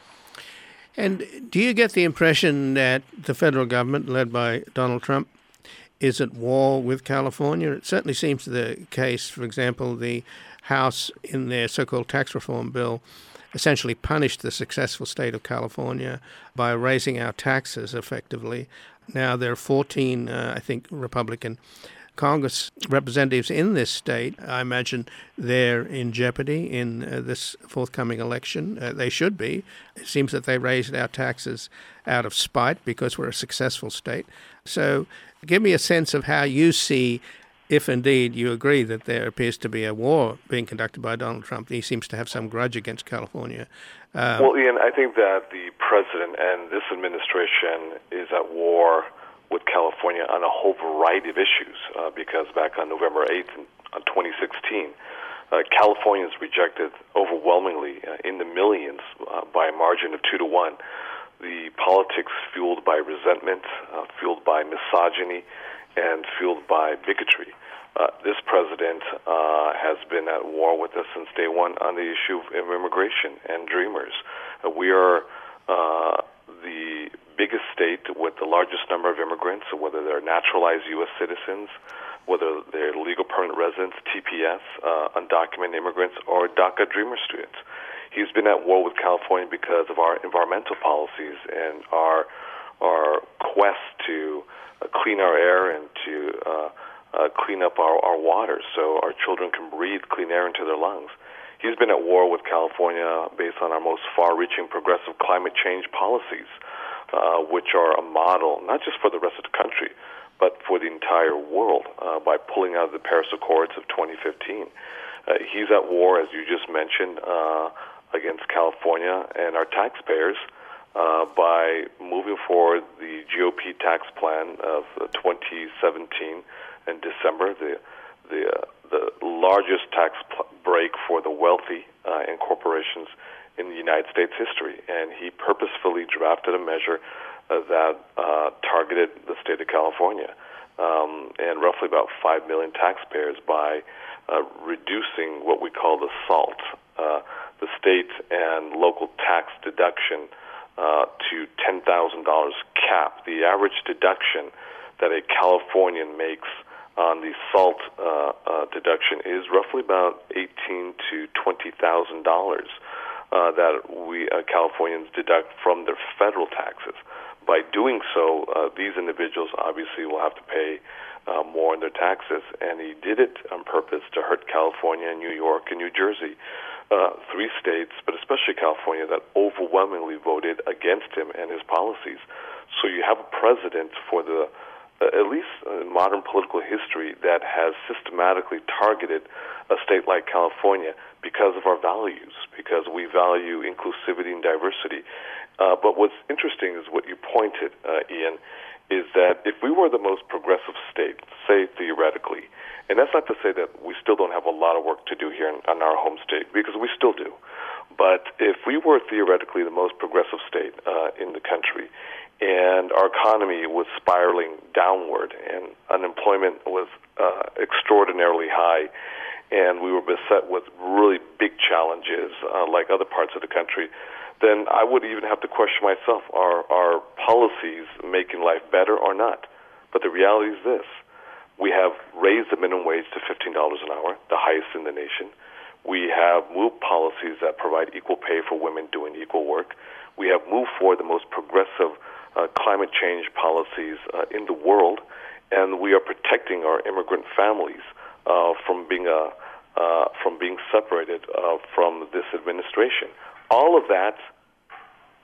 And do you get the impression that the federal government, led by Donald Trump, is at war with California? It certainly seems the case. For example, the House, in their so-called tax reform bill, essentially punished the successful state of California by raising our taxes effectively. Now there are fourteen, uh, I think, Republican Congress representatives in this state. I imagine they're in jeopardy in uh, this forthcoming election. Uh, they should be. It seems that they raised our taxes out of spite because we're a successful state. So give me a sense of how you see, if indeed you agree that there appears to be a war being conducted by Donald Trump. He seems to have some grudge against California. Um,
well, Ian, I think that the president and this administration is at war with California on a whole variety of issues, uh, because back on November eighth, in, on twenty sixteen, uh, Californians rejected overwhelmingly, uh, in the millions, uh, by a margin of two to one, the politics fueled by resentment, uh, fueled by misogyny, and fueled by bigotry. Uh, this president uh, has been at war with us since day one on the issue of immigration and dreamers. Uh, we are uh, the biggest state with the largest number of immigrants, whether they're naturalized U S citizens, whether they're legal permanent residents, T P S, uh, undocumented immigrants, or DACA dreamer students. He's been at war with California because of our environmental policies and our our quest to uh, clean our air and to uh, uh, clean up our, our water so our children can breathe clean air into their lungs. He's been at war with California based on our most far-reaching progressive climate change policies, uh, which are a model not just for the rest of the country, but for the entire world, uh, by pulling out of the Paris Accords of twenty fifteen. Uh, he's at war, as you just mentioned, uh, against California and our taxpayers uh, by moving forward the G O P tax plan of uh, twenty seventeen in December, the the uh, the largest tax pl- break for the wealthy uh, and corporations in the United States history. And he purposefully drafted a measure uh, that uh, targeted the state of California um, and roughly about five million taxpayers by uh, reducing what we call the SALT, uh, the state and local tax deduction, uh, to ten thousand dollars cap. The average deduction that a Californian makes on the SALT uh, uh, deduction is roughly about eighteen to twenty thousand dollars uh, that we uh, Californians deduct from their federal taxes. By doing so, uh, these individuals obviously will have to pay uh, more in their taxes, and he did it on purpose to hurt California, New York, and New Jersey, uh, three states, but especially California, that overwhelmingly voted against him and his policies. So you have a president for the Uh, at least in modern political history, that has systematically targeted a state like California because of our values, because we value inclusivity and diversity. Uh, but what's interesting is what you pointed, uh, Ian, is that if we were the most progressive state, say theoretically, and that's not to say that we still don't have a lot of work to do here in, in our home state, because we still do. But if we were theoretically the most progressive state uh, in the country, and our economy was spiraling downward, and unemployment was uh, extraordinarily high, and we were beset with really big challenges uh, like other parts of the country, then I would even have to question myself, are our policies making life better or not? But the reality is this. We have raised the minimum wage to fifteen dollars an hour, the highest in the nation. We have moved policies that provide equal pay for women doing equal work. We have moved forward the most progressive Uh, climate change policies uh, in the world, and we are protecting our immigrant families uh, from being a, uh, from being separated uh, from this administration. All of that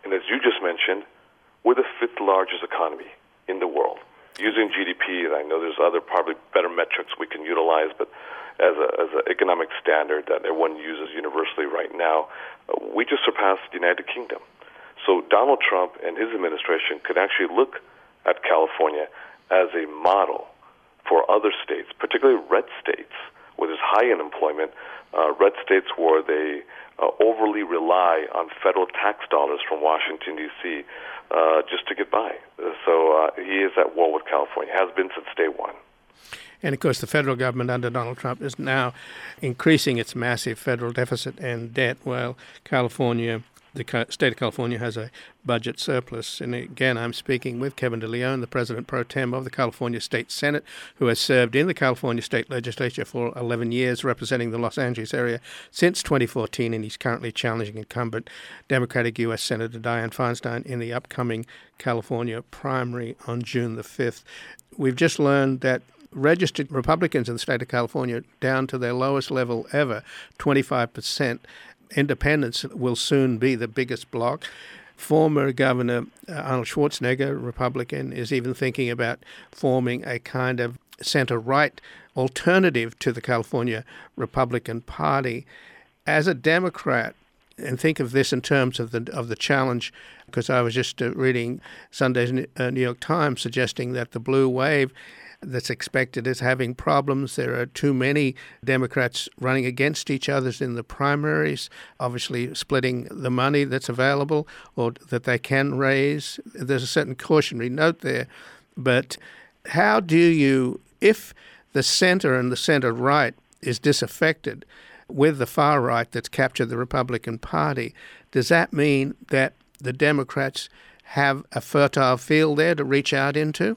And as you just mentioned, we're the fifth largest economy in the world. Using G D P, and I know there's other probably better metrics we can utilize, but as a as an economic standard that everyone uses universally right now, uh, we just surpassed the United Kingdom. So Donald Trump and his administration could actually look at California as a model for other states, particularly red states where there's high unemployment, uh, red states where they uh, overly rely on federal tax dollars from Washington, D C, uh, just to get by. So uh, he is at war with California, has been since day one.
And, of course, the federal government under Donald Trump is now increasing its massive federal deficit and debt, while California, the state of California, has a budget surplus. And, again, I'm speaking with Kevin De Leon, the president pro tem of the California State Senate, who has served in the California State Legislature for eleven years, representing the Los Angeles area since twenty fourteen, and he's currently challenging incumbent Democratic U S Senator Dianne Feinstein in the upcoming California primary on June the fifth. We've just learned that registered Republicans in the state of California down to their lowest level ever, twenty-five percent. Independents will soon be the biggest bloc. Former Governor Arnold Schwarzenegger, Republican, is even thinking about forming a kind of center-right alternative to the California Republican Party. As a Democrat, and think of this in terms of the of the challenge, because I was just uh, reading Sunday's uh, New York Times suggesting that the blue wave that's expected is having problems. There are too many Democrats running against each other in the primaries, obviously splitting the money that's available or that they can raise. There's a certain cautionary note there. But how do you, if the center and the center right is disaffected with the far right that's captured the Republican Party, does that mean that the Democrats have a fertile field there to reach out into?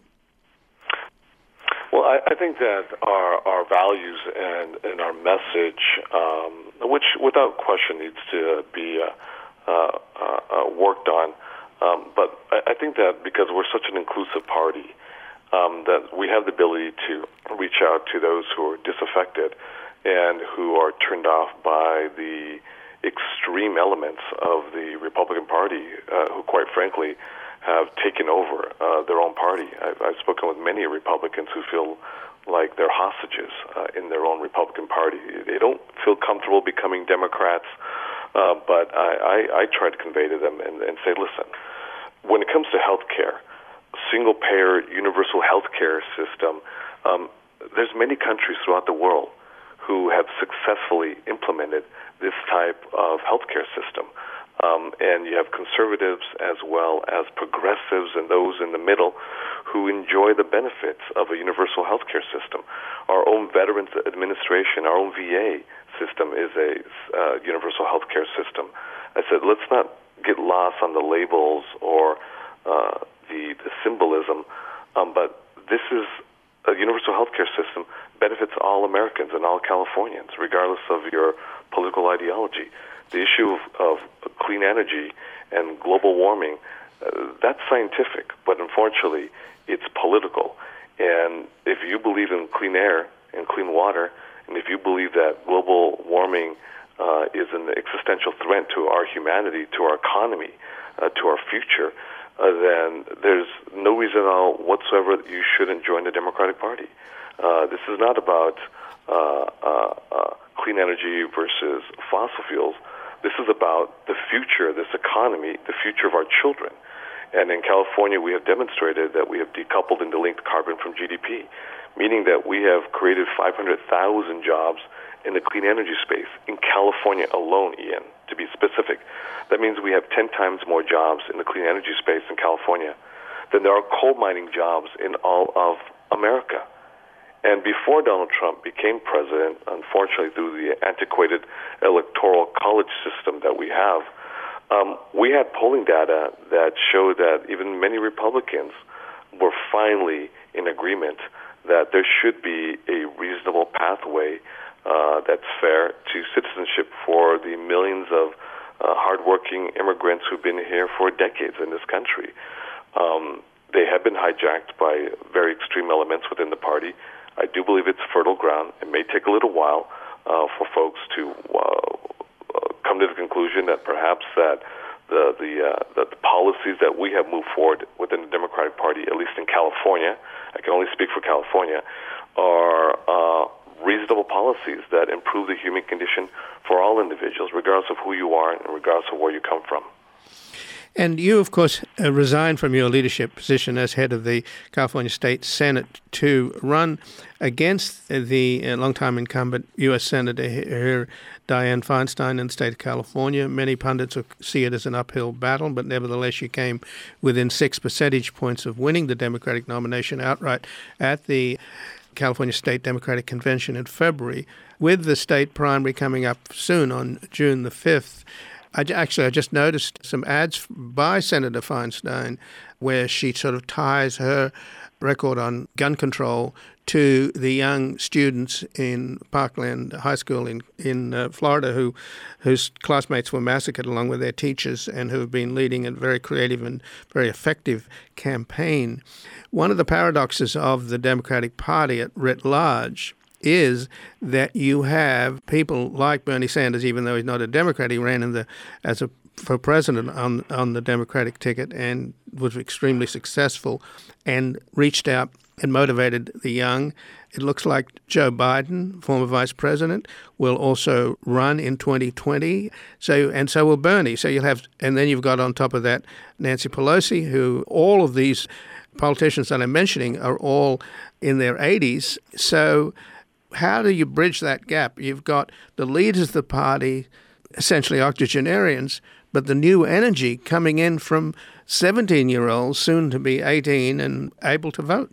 Well, I, I think that our our values and, and our message, um, which without question needs to be uh, uh, uh, worked on, um, but I, I think that because we're such an inclusive party, um, that we have the ability to reach out to those who are disaffected and who are turned off by the extreme elements of the Republican Party, uh, who, quite frankly, have taken over uh, their own party. I've, I've spoken with many Republicans who feel like they're hostages uh, in their own Republican Party. They don't feel comfortable becoming Democrats, uh, but I, I, I try to convey to them and, and say, listen, when it comes to health care, single-payer, universal health care system, um, there's many countries throughout the world who have successfully implemented this type of healthcare system. Um, and you have conservatives as well as progressives and those in the middle who enjoy the benefits of a universal healthcare system. Our own Veterans Administration, our own V A system is a uh, universal healthcare system. I said, let's not get lost on the labels or uh, the, the symbolism, um, but this is a universal healthcare system benefits all Americans and all Californians, regardless of your political ideology. The issue of, of clean energy and global warming, uh, that's scientific, but unfortunately, it's political. And if you believe in clean air and clean water, and if you believe that global warming uh, is an existential threat to our humanity, to our economy, uh, to our future, uh, then there's no reason at all whatsoever that you shouldn't join the Democratic Party. Uh, this is not about uh, uh, uh, clean energy versus fossil fuels. This is about the future, this economy, the future of our children. And in California, we have demonstrated that we have decoupled and delinked carbon from G D P, meaning that we have created five hundred thousand jobs in the clean energy space in California alone, Ian, to be specific. That means we have ten times more jobs in the clean energy space in California than there are coal mining jobs in all of America. And before Donald Trump became president, unfortunately through the antiquated electoral college system that we have, um, we had polling data that showed that even many Republicans were finally in agreement that there should be a reasonable pathway uh, that's fair to citizenship for the millions of uh, hardworking immigrants who've been here for decades in this country. Um, they have been hijacked by very extreme elements within the party. I do believe it's fertile ground. It may take a little while uh, for folks to uh, uh, come to the conclusion that perhaps that the the, uh, the the policies that we have moved forward within the Democratic Party, at least in California, I can only speak for California, are uh, reasonable policies that improve the human condition for all individuals, regardless of who you are and regardless of where you come from.
And you, of course, uh, resigned from your leadership position as head of the California State Senate to run against the uh, longtime incumbent U S Senator here, Dianne Feinstein, in the state of California. Many pundits see it as an uphill battle, but nevertheless you came within six percentage points of winning the Democratic nomination outright at the California State Democratic Convention in February, with the state primary coming up soon on June the fifth. I, actually, I just noticed some ads by Senator Feinstein where she sort of ties her record on gun control to the young students in Parkland High School in in uh, Florida who whose classmates were massacred along with their teachers and who have been leading a very creative and very effective campaign. One of the paradoxes of the Democratic Party at writ large is that you have people like Bernie Sanders, even though he's not a Democrat, he ran in the as a for president on on the Democratic ticket and was extremely successful and reached out and motivated the young. It looks like Joe Biden, former vice president, will also run in twenty twenty. So and so will Bernie. So you'll have, and then you've got on top of that Nancy Pelosi, who all of these politicians that I'm mentioning are all in their eighties. So how do you bridge that gap? You've got the leaders of the party, essentially octogenarians, but the new energy coming in from seventeen-year-olds, soon to be eighteen, and able to vote.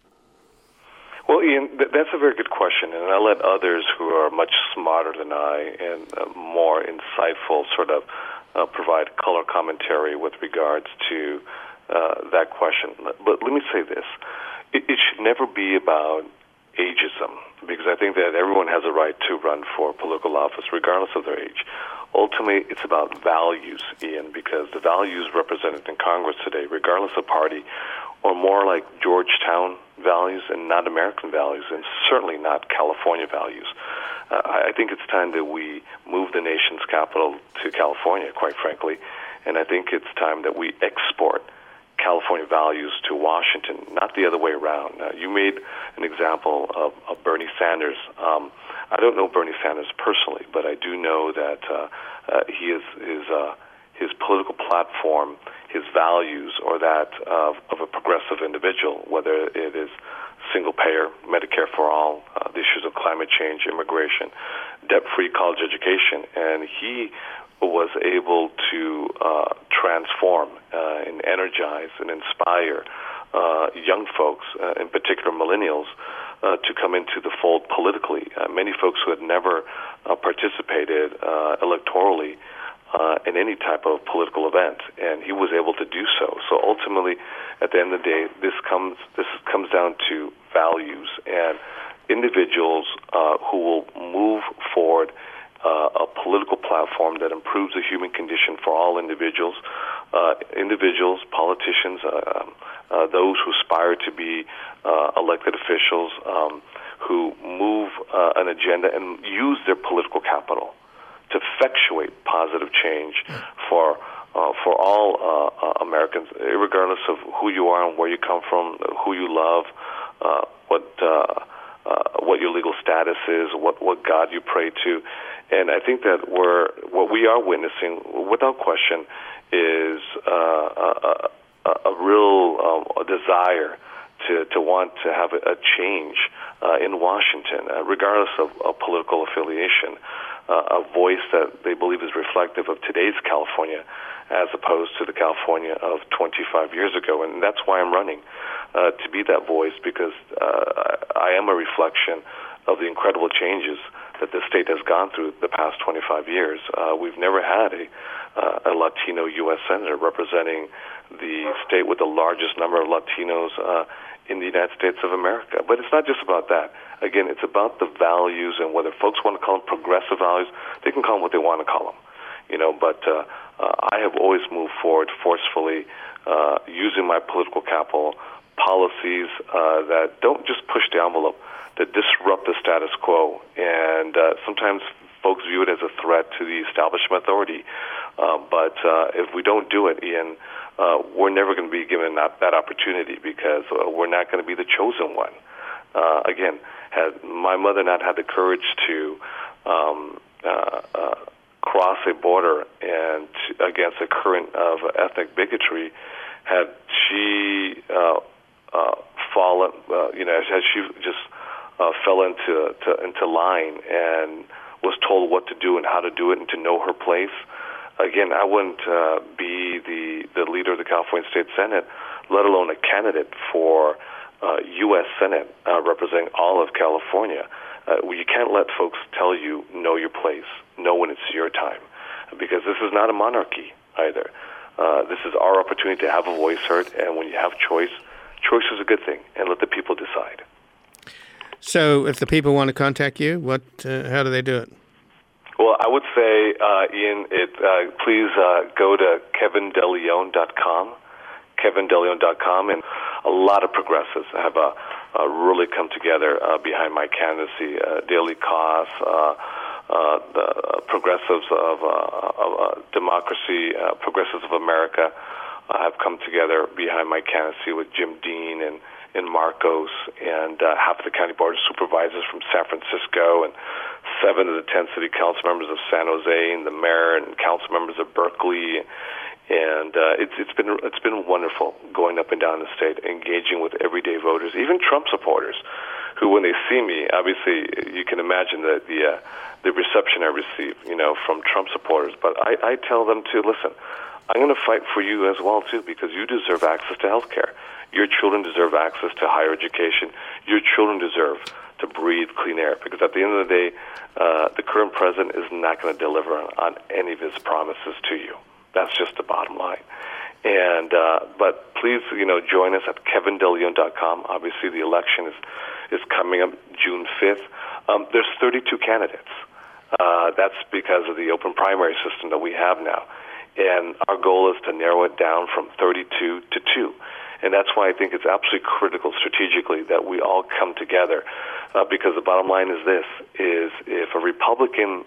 Well, Ian, th- that's a very good question, and I'll let others who are much smarter than I and uh, more insightful sort of uh, provide color commentary with regards to uh, that question. But let me say this. It, it should never be about ageism, because I think that everyone has a right to run for political office regardless of their age. Ultimately, it's about values, Ian, because the values represented in Congress today, regardless of party, are more like Georgetown values and not American values, and certainly not California values. Uh, I think it's time that we move the nation's capital to California, quite frankly, and I think it's time that we export California values to Washington, not the other way around. Uh, you made an example of, of Bernie Sanders. Um, I don't know Bernie Sanders personally, but I do know that uh, uh, he is his uh, his political platform, his values, or that of, of a progressive individual, whether it is single-payer, Medicare for all, uh, the issues of climate change, immigration, debt-free college education, and he was able to uh, transform uh, and energize and inspire uh, young folks, uh, in particular millennials, uh, to come into the fold politically. Uh, many folks who had never uh, participated uh, electorally uh, in any type of political event, and he was able to do so. So ultimately, at the end of the day, this comes this comes down to values and individuals uh, who will move forward Uh, a political platform that improves the human condition for all individuals, uh, individuals, politicians, uh, uh, those who aspire to be uh, elected officials, um, who move uh, an agenda and use their political capital to effectuate positive change for uh, for all uh, uh, Americans, regardless of who you are and where you come from, who you love, uh, what uh, uh, what your legal status is, what what God you pray to. And I think that we're, what we are witnessing, without question, is uh, a, a, a real um, a desire to, to want to have a, a change uh, in Washington, uh, regardless of, of political affiliation, uh, a voice that they believe is reflective of today's California as opposed to the California of twenty-five years ago. And that's why I'm running, uh, to be that voice, because uh, I am a reflection of the incredible changes that the state has gone through the past twenty-five years. Uh, we've never had a, uh, a Latino U S senator representing the state with the largest number of Latinos uh, in the United States of America. But it's not just about that. Again, it's about the values, and whether folks want to call them progressive values, they can call them what they want to call them. You know, but uh, uh, I have always moved forward forcefully uh, using my political capital, policies uh, that don't just push the envelope, that disrupt the status quo. And uh, sometimes folks view it as a threat to the establishment authority. Uh, but uh, if we don't do it, Ian, uh, we're never going to be given that, that opportunity because uh, we're not going to be the chosen one. Uh, again, had my mother not had the courage to um, uh, uh, cross a border and to, against a current of ethnic bigotry, had she uh, uh, fallen, uh, you know, had she just uh, fell into to, into line and was told what to do and how to do it and to know her place, again, I wouldn't uh, be the, the leader of the California State Senate, let alone a candidate for uh, U S Senate uh, representing all of California. Uh, you can't let folks tell you, know your place, know when it's your time, because this is not a monarchy either. Uh, this is our opportunity to have a voice heard, and when you have choice, choice is a good thing, and let the people decide.
So if the people want to contact you, what? Uh, how do they do it?
Well, I would say, uh, Ian, it, uh, please uh, go to kevin deleon dot com, kevin deleon dot com, and a lot of progressives have uh, uh, really come together uh, behind my candidacy. Uh, Daily Kos, uh, uh, the uh, progressives of, uh, of uh, democracy, uh, progressives of America uh, have come together behind my candidacy with Jim Dean and in Marcos, and uh, half of the county board of supervisors from San Francisco, and seven of the ten city council members of San Jose, and the mayor and council members of Berkeley, and uh, it's it's been it's been wonderful going up and down the state, engaging with everyday voters, even Trump supporters, who when they see me, obviously you can imagine the the uh, the reception I receive, you know, from Trump supporters. But I, I tell them to listen. I'm going to fight for you as well too, because you deserve access to health care. Your children deserve access to higher education. Your children deserve to breathe clean air, because at the end of the day, uh, the current president is not going to deliver on, on any of his promises to you. That's just the bottom line. And uh, but please, you know, join us at kevin deleon dot com. Obviously, the election is is coming up June fifth. Um, there's thirty-two candidates. Uh, that's because of the open primary system that we have now. And our goal is to narrow it down from thirty-two to two. And that's why I think it's absolutely critical strategically that we all come together, uh, because the bottom line is this, is if a Republican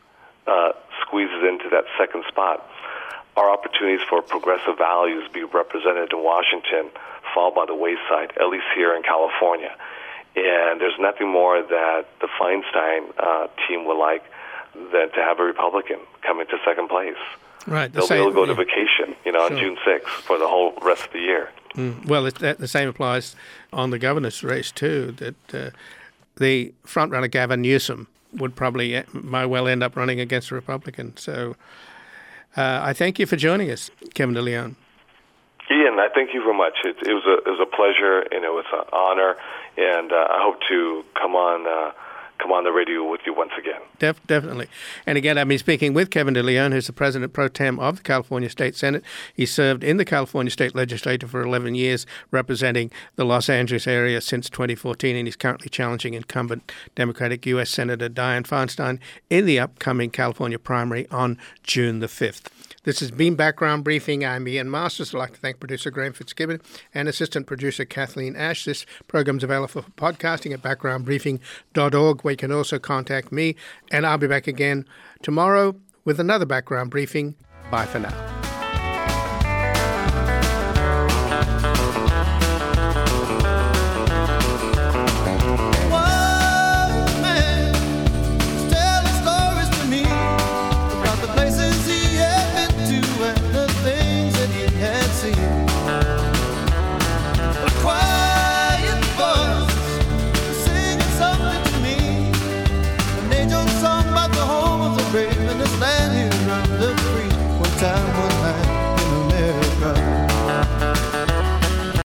uh, squeezes into that second spot, our opportunities for progressive values be represented in Washington fall by the wayside, at least here in California. And there's nothing more that the Feinstein uh, team would like than to have a Republican come into second place.
Right.
They'll
same,
be able to go
yeah.
to vacation, you know,
Sure.
on June sixth for the whole rest of the year.
Mm. Well, it, that, the same applies on the governor's race too. That uh, the frontrunner Gavin Newsom would probably uh, might well end up running against a Republican. So uh, I thank you for joining us, Kevin DeLeon.
Ian, I thank you very much. It, it was a it was a pleasure and it was an honor, and uh, I hope to come on uh, come on the radio with you once again.
Def- definitely. And again, I've been speaking with Kevin DeLeon, who's the president pro tem of the California State Senate. He served in the California State Legislature for eleven years, representing the Los Angeles area since twenty fourteen, and he's currently challenging incumbent Democratic U S Senator Dianne Feinstein in the upcoming California primary on June the fifth. This has been Background Briefing. I'm Ian Masters. I'd like to thank producer Graham Fitzgibbon and assistant producer Kathleen Ash. This program's available for podcasting at background briefing dot org, where you can also contact me. And I'll be back again tomorrow with another Background Briefing. Bye for now.